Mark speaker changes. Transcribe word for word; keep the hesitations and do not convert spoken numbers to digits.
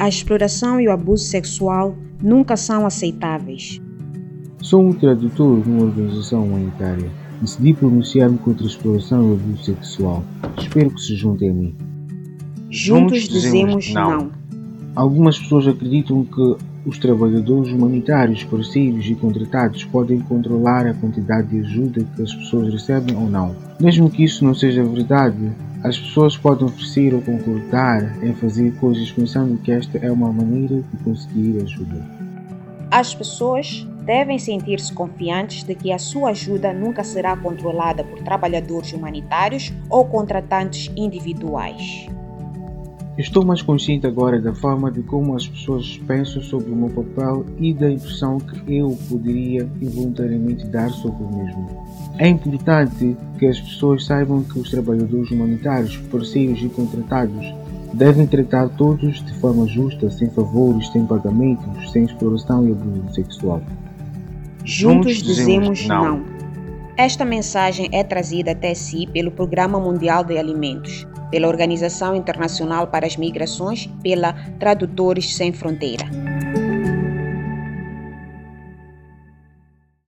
Speaker 1: A exploração e o abuso sexual nunca são aceitáveis.
Speaker 2: Sou um tradutor numa organização humanitária. Decidi pronunciar-me contra a exploração e o abuso sexual. Espero que se juntem a mim.
Speaker 1: Juntos dizemos não.
Speaker 2: Algumas pessoas acreditam que os trabalhadores humanitários, parceiros e contratados podem controlar a quantidade de ajuda que as pessoas recebem ou não. Mesmo que isso não seja verdade, as pessoas podem oferecer ou concordar em fazer coisas pensando que esta é uma maneira de conseguir ajuda.
Speaker 1: As pessoas devem sentir-se confiantes de que a sua ajuda nunca será controlada por trabalhadores humanitários ou contratantes individuais.
Speaker 2: Estou mais consciente agora da forma de como as pessoas pensam sobre o meu papel e da impressão que eu poderia involuntariamente dar sobre o mesmo. É importante que as pessoas saibam que os trabalhadores humanitários, parceiros e contratados devem tratar todos de forma justa, sem favores, sem pagamentos, sem exploração e abuso sexual.
Speaker 1: Juntos dizemos não. Esta mensagem é trazida até si pelo Programa Mundial de Alimentos, pela Organização Internacional para as Migrações, pela Tradutores Sem Fronteira.